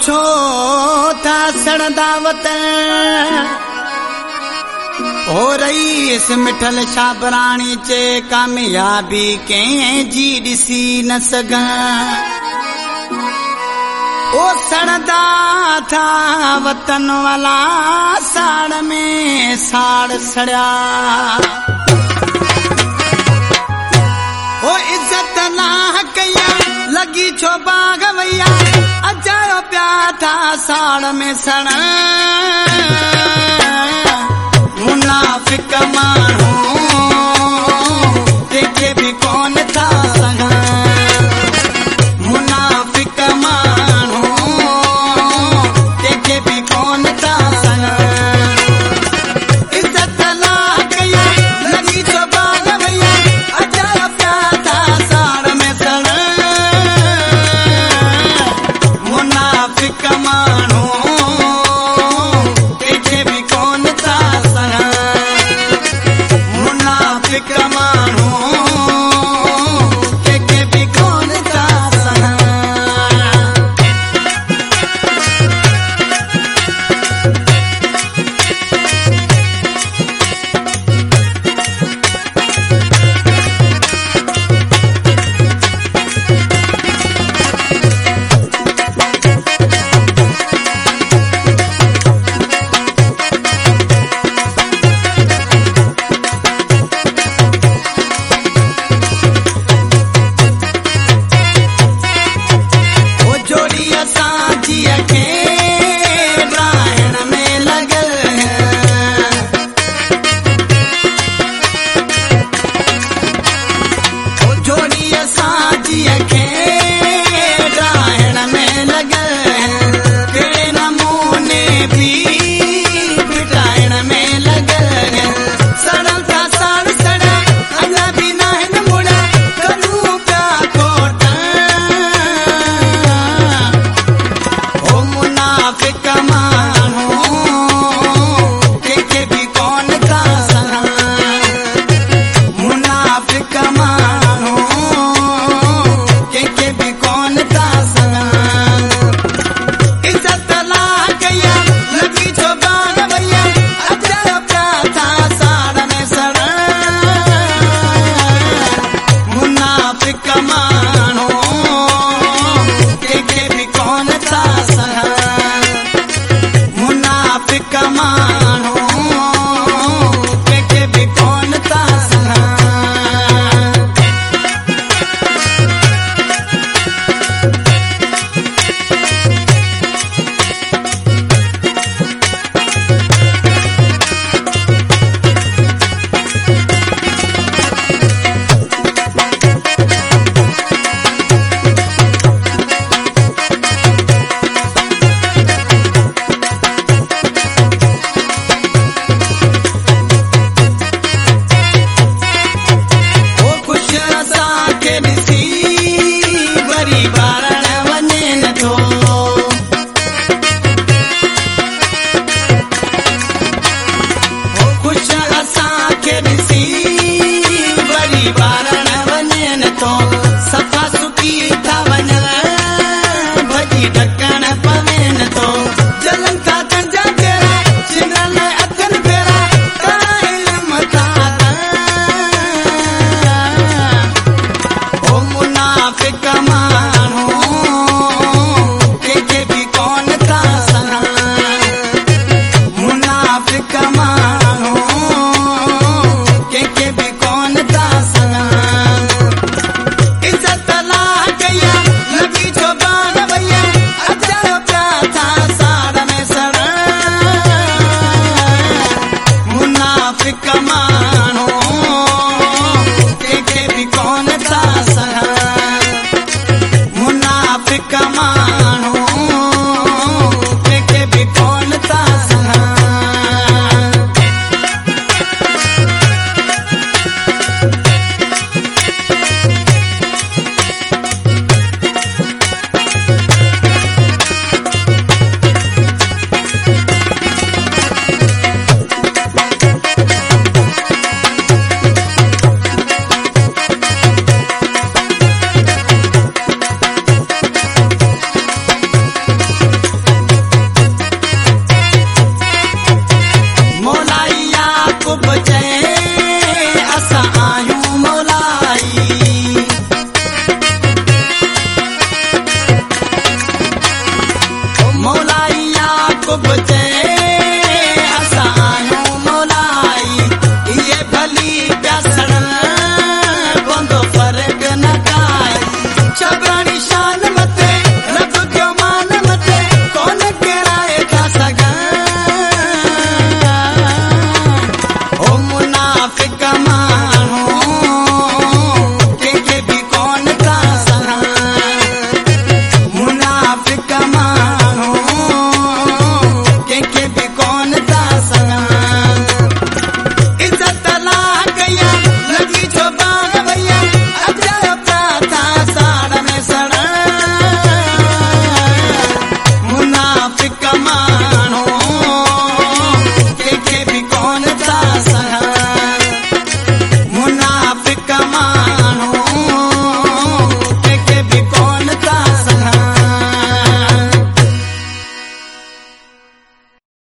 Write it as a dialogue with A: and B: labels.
A: छो था सड़दावत हो रईस मिठल शाबराणी चे कामयाबी के जी दिसी न सगा ओ सड़दा था वतन वाला साड़ में साड़ सड़ा ओ इज्जत ना कया लगी छो बाग भैया अजायो प्या था साड़ में सड़ा मुनाफिक मानू देखे भी कौन था सगा मुनाफिक मानू देखे भी कौन था सगा इज्जत ला गया लगी तो बाग भैया अजाया प्यार था साड़ में सड़ा मुनाफिक मानू देखे भी कौन था सगा मुनाफिक